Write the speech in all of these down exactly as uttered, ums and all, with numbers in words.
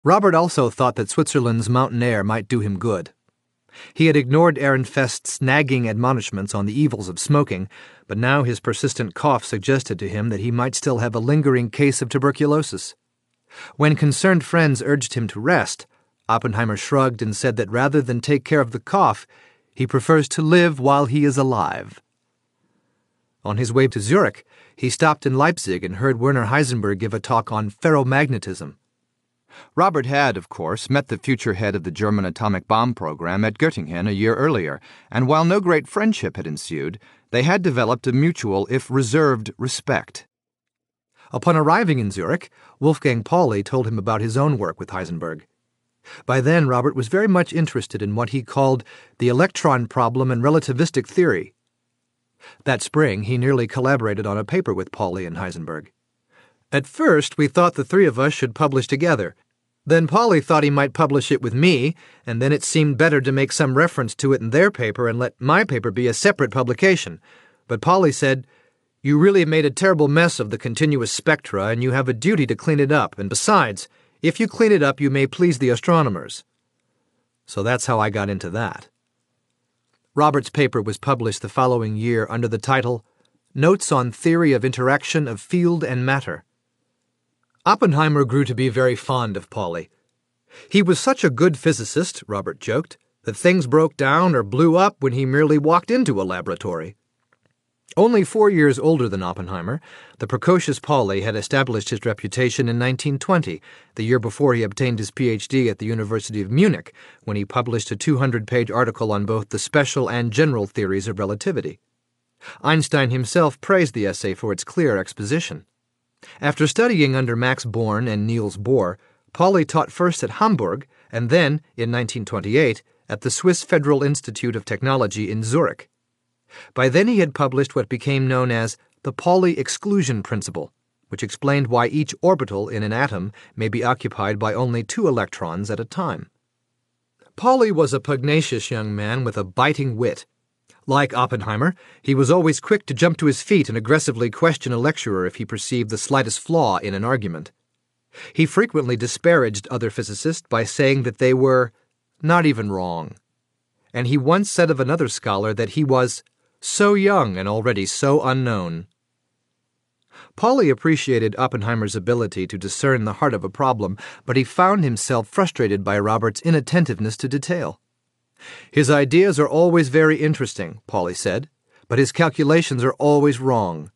Robert also thought that Switzerland's mountain air might do him good. He had ignored Ehrenfest's nagging admonishments on the evils of smoking, but now his persistent cough suggested to him that he might still have a lingering case of tuberculosis. When concerned friends urged him to rest, Oppenheimer shrugged and said that rather than take care of the cough, he prefers to live while he is alive. On his way to Zurich, he stopped in Leipzig and heard Werner Heisenberg give a talk on ferromagnetism. Robert had, of course, met the future head of the German atomic bomb program at Göttingen a year earlier, and while no great friendship had ensued, they had developed a mutual, if reserved, respect. Upon arriving in Zurich, Wolfgang Pauli told him about his own work with Heisenberg. By then, Robert was very much interested in what he called the electron problem and relativistic theory. That spring, he nearly collaborated on a paper with Pauli and Heisenberg. At first, we thought the three of us should publish together. Then Pauli thought he might publish it with me, and then it seemed better to make some reference to it in their paper and let my paper be a separate publication. But Pauli said, "You really made a terrible mess of the continuous spectra, and you have a duty to clean it up, and besides, if you clean it up, you may please the astronomers." So that's how I got into that. Robert's paper was published the following year under the title, Notes on Theory of Interaction of Field and Matter. Oppenheimer grew to be very fond of Pauli. He was such a good physicist, Robert joked, that things broke down or blew up when he merely walked into a laboratory. Only four years older than Oppenheimer, the precocious Pauli had established his reputation in nineteen twenty, the year before he obtained his P H D at the University of Munich, when he published a two hundred page article on both the special and general theories of relativity. Einstein himself praised the essay for its clear exposition. After studying under Max Born and Niels Bohr, Pauli taught first at Hamburg and then, in nineteen twenty-eight, at the Swiss Federal Institute of Technology in Zurich. By then he had published what became known as the Pauli exclusion principle, which explained why each orbital in an atom may be occupied by only two electrons at a time. Pauli was a pugnacious young man with a biting wit. Like Oppenheimer, he was always quick to jump to his feet and aggressively question a lecturer if he perceived the slightest flaw in an argument. He frequently disparaged other physicists by saying that they were not even wrong. And he once said of another scholar that he was so young and already so unknown. Pauli appreciated Oppenheimer's ability to discern the heart of a problem, but he found himself frustrated by Robert's inattentiveness to detail. His ideas are always very interesting, Pauli said, but his calculations are always wrong.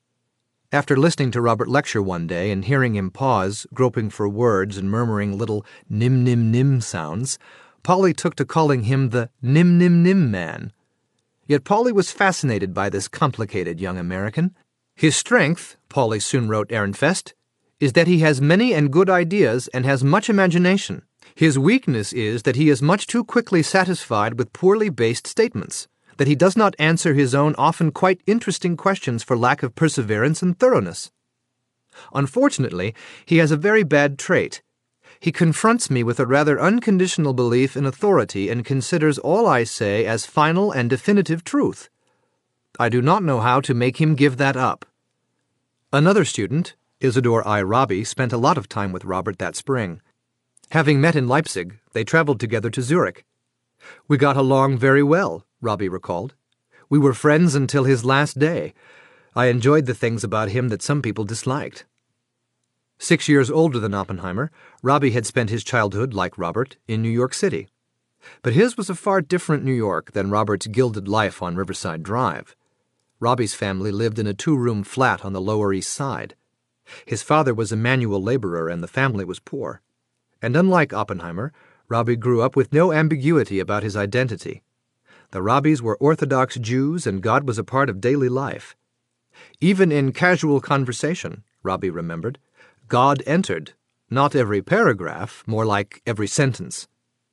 After listening to Robert lecture one day and hearing him pause, groping for words and murmuring little nim-nim-nim sounds, Pauli took to calling him the nim-nim-nim man. Yet Pauli was fascinated by this complicated young American. His strength, Pauli soon wrote Ehrenfest, is that he has many and good ideas and has much imagination. His weakness is that he is much too quickly satisfied with poorly based statements, that he does not answer his own often quite interesting questions for lack of perseverance and thoroughness. Unfortunately, he has a very bad trait. He confronts me with a rather unconditional belief in authority and considers all I say as final and definitive truth. I do not know how to make him give that up. Another student, Isidor I. Rabi, spent a lot of time with Robert that spring. Having met in Leipzig, they traveled together to Zurich. We got along very well, Rabi recalled. We were friends until his last day. I enjoyed the things about him that some people disliked. Six years older than Oppenheimer, Rabi had spent his childhood, like Robert, in New York City. But his was a far different New York than Robert's gilded life on Riverside Drive. Rabi's family lived in a two-room flat on the Lower East Side. His father was a manual laborer and the family was poor. And unlike Oppenheimer, Rabi grew up with no ambiguity about his identity. The Rabis were Orthodox Jews and God was a part of daily life. Even in casual conversation, Rabi remembered, God entered, not every paragraph, more like every sentence.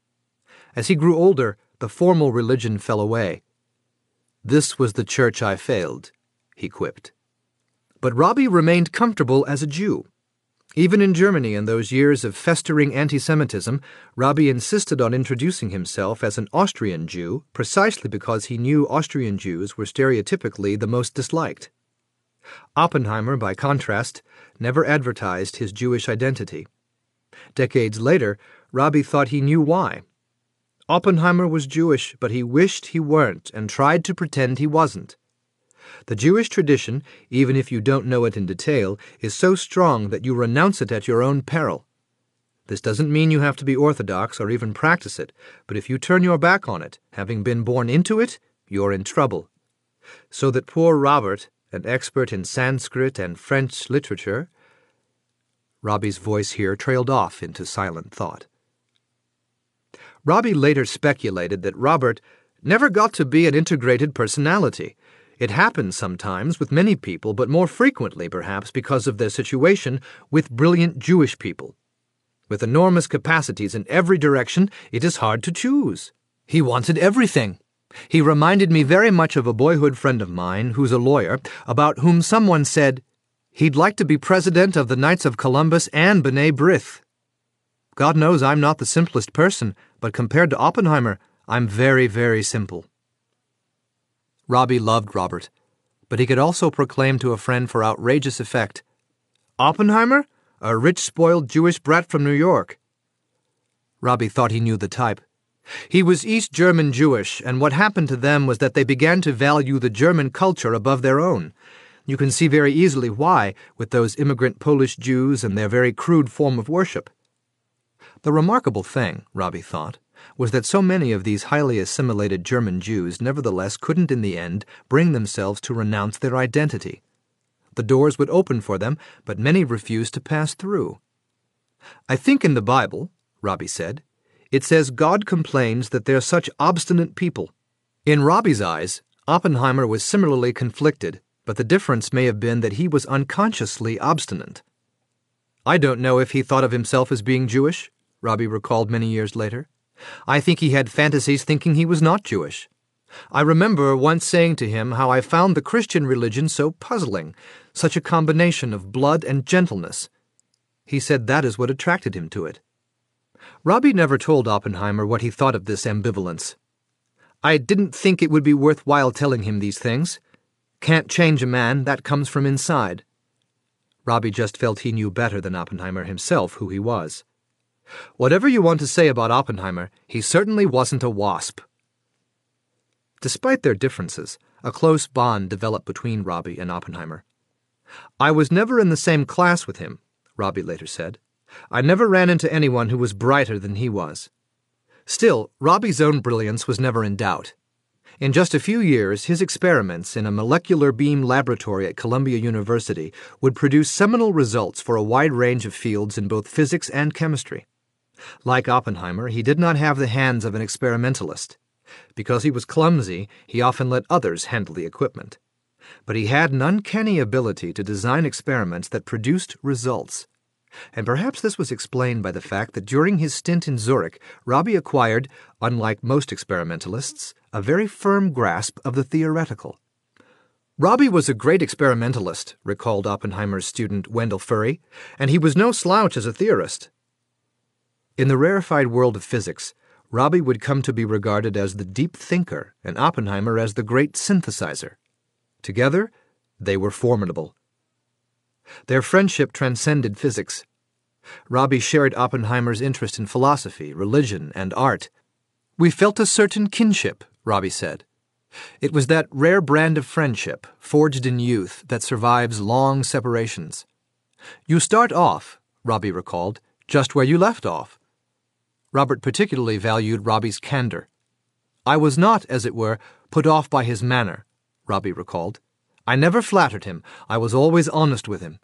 As he grew older, the formal religion fell away. This was the church I failed, he quipped. But Rabi remained comfortable as a Jew. Even in Germany in those years of festering anti-Semitism, Rabi insisted on introducing himself as an Austrian Jew precisely because he knew Austrian Jews were stereotypically the most disliked. Oppenheimer, by contrast, never advertised his Jewish identity. Decades later, Robbie thought he knew why. Oppenheimer was Jewish, but he wished he weren't and tried to pretend he wasn't. The Jewish tradition, even if you don't know it in detail, is so strong that you renounce it at your own peril. This doesn't mean you have to be orthodox or even practice it, but if you turn your back on it, having been born into it, you're in trouble. So that poor Robert, an expert in Sanskrit and French literature— Robbie's voice here trailed off into silent thought. Robbie later speculated that Robert never got to be an integrated personality. It happens sometimes with many people, but more frequently, perhaps, because of their situation with brilliant Jewish people. With enormous capacities in every direction, it is hard to choose. He wanted everything. He reminded me very much of a boyhood friend of mine who's a lawyer, about whom someone said, "He'd like to be president of the Knights of Columbus and B'nai B'rith." God knows I'm not the simplest person, but compared to Oppenheimer, I'm very, very simple. Robbie loved Robert, but he could also proclaim to a friend for outrageous effect, "Oppenheimer? A rich, spoiled Jewish brat from New York." Robbie thought he knew the type. He was East German Jewish, and what happened to them was that they began to value the German culture above their own. You can see very easily why, with those immigrant Polish Jews and their very crude form of worship. The remarkable thing, Robbie thought, was that so many of these highly assimilated German Jews nevertheless couldn't in the end bring themselves to renounce their identity. The doors would open for them, but many refused to pass through. "I think in the Bible," Robbie said, "it says God complains that they're such obstinate people." In Robbie's eyes, Oppenheimer was similarly conflicted, but the difference may have been that he was unconsciously obstinate. "I don't know if he thought of himself as being Jewish," Robbie recalled many years later. "I think he had fantasies thinking he was not Jewish. I remember once saying to him how I found the Christian religion so puzzling, such a combination of blood and gentleness. He said that is what attracted him to it." Robbie never told Oppenheimer what he thought of this ambivalence. "I didn't think it would be worthwhile telling him these things. Can't change a man, that comes from inside." Robbie just felt he knew better than Oppenheimer himself who he was. Whatever you want to say about Oppenheimer, he certainly wasn't a wasp. Despite their differences, a close bond developed between Robbie and Oppenheimer. "I was never in the same class with him," Robbie later said. "I never ran into anyone who was brighter than he was." Still, Robbie's own brilliance was never in doubt. In just a few years, his experiments in a molecular beam laboratory at Columbia University would produce seminal results for a wide range of fields in both physics and chemistry. Like Oppenheimer, he did not have the hands of an experimentalist. Because he was clumsy, he often let others handle the equipment. But he had an uncanny ability to design experiments that produced results. And perhaps this was explained by the fact that during his stint in Zurich, Robbie acquired, unlike most experimentalists, a very firm grasp of the theoretical. "Robbie was a great experimentalist," recalled Oppenheimer's student Wendell Furry, "and he was no slouch as a theorist." In the rarefied world of physics, Robbie would come to be regarded as the deep thinker and Oppenheimer as the great synthesizer. Together, they were formidable. Their friendship transcended physics. Robbie shared Oppenheimer's interest in philosophy, religion, and art. "We felt a certain kinship," Robbie said. "It was that rare brand of friendship, forged in youth, that survives long separations. You start off," Robbie recalled, "just where you left off." Robert particularly valued Robbie's candor. "I was not, as it were, put off by his manner," Robbie recalled. "I never flattered him. I was always honest with him."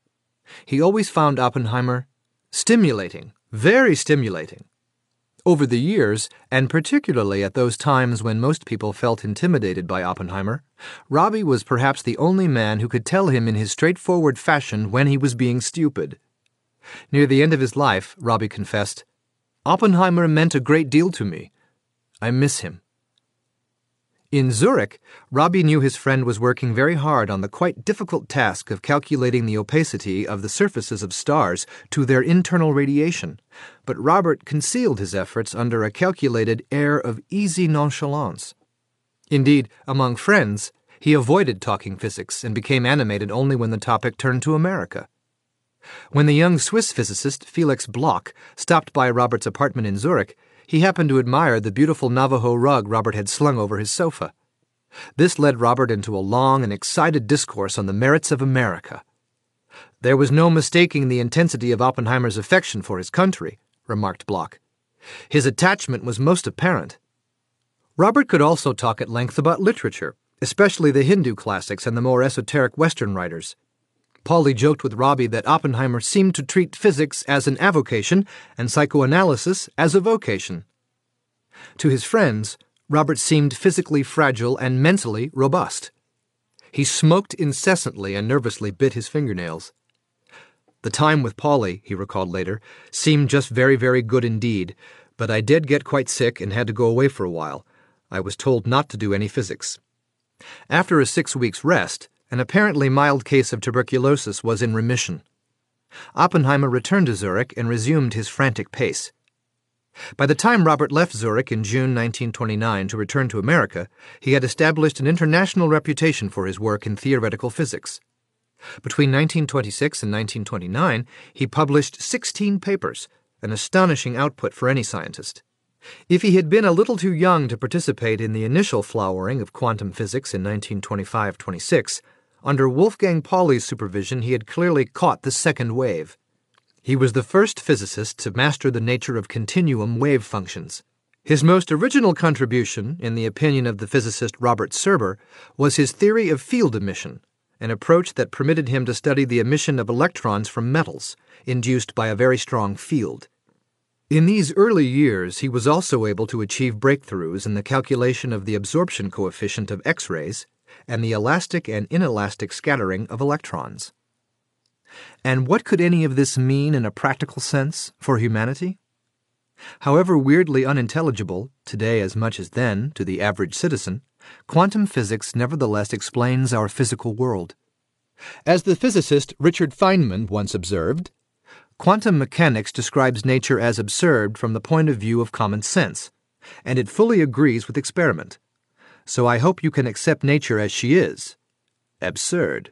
He always found Oppenheimer stimulating, very stimulating. Over the years, and particularly at those times when most people felt intimidated by Oppenheimer, Robbie was perhaps the only man who could tell him in his straightforward fashion when he was being stupid. Near the end of his life, Robbie confessed, "Oppenheimer meant a great deal to me. I miss him." In Zurich, Robbie knew his friend was working very hard on the quite difficult task of calculating the opacity of the surfaces of stars to their internal radiation, but Robert concealed his efforts under a calculated air of easy nonchalance. Indeed, among friends, he avoided talking physics and became animated only when the topic turned to America. When the young Swiss physicist Felix Bloch stopped by Robert's apartment in Zurich, he happened to admire the beautiful Navajo rug Robert had slung over his sofa. This led Robert into a long and excited discourse on the merits of America. "There was no mistaking the intensity of Oppenheimer's affection for his country," remarked Bloch. "His attachment was most apparent." Robert could also talk at length about literature, especially the Hindu classics and the more esoteric Western writers. Pauli joked with Robbie that Oppenheimer seemed to treat physics as an avocation and psychoanalysis as a vocation. To his friends, Robert seemed physically fragile and mentally robust. He smoked incessantly and nervously bit his fingernails. "The time with Pauli," he recalled later, "seemed just very, very good indeed, but I did get quite sick and had to go away for a while. I was told not to do any physics." After a six weeks' rest, an apparently mild case of tuberculosis was in remission. Oppenheimer returned to Zurich and resumed his frantic pace. By the time Robert left Zurich in June nineteen twenty-nine to return to America, he had established an international reputation for his work in theoretical physics. Between nineteen twenty-six and nineteen twenty-nine, he published sixteen papers, an astonishing output for any scientist. If he had been a little too young to participate in the initial flowering of quantum physics in nineteen twenty-five twenty-six, under Wolfgang Pauli's supervision he had clearly caught the second wave. He was the first physicist to master the nature of continuum wave functions. His most original contribution, in the opinion of the physicist Robert Serber, was his theory of field emission, an approach that permitted him to study the emission of electrons from metals, induced by a very strong field. In these early years, he was also able to achieve breakthroughs in the calculation of the absorption coefficient of X-rays and the elastic and inelastic scattering of electrons. And what could any of this mean in a practical sense for humanity? However weirdly unintelligible, today as much as then, to the average citizen, quantum physics nevertheless explains our physical world. As the physicist Richard Feynman once observed, "Quantum mechanics describes nature as absurd from the point of view of common sense, and it fully agrees with experiment. So I hope you can accept nature as she is, absurd."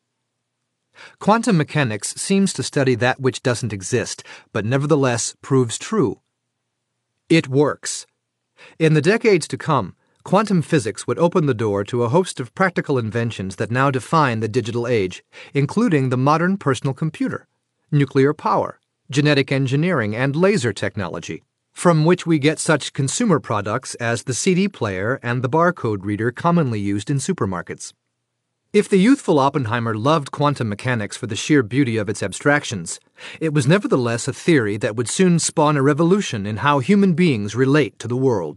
Quantum mechanics seems to study that which doesn't exist, but nevertheless proves true. It works. In the decades to come, quantum physics would open the door to a host of practical inventions that now define the digital age, including the modern personal computer, nuclear power, genetic engineering, and laser technology, from which we get such consumer products as the C D player and the barcode reader commonly used in supermarkets. If the youthful Oppenheimer loved quantum mechanics for the sheer beauty of its abstractions, it was nevertheless a theory that would soon spawn a revolution in how human beings relate to the world.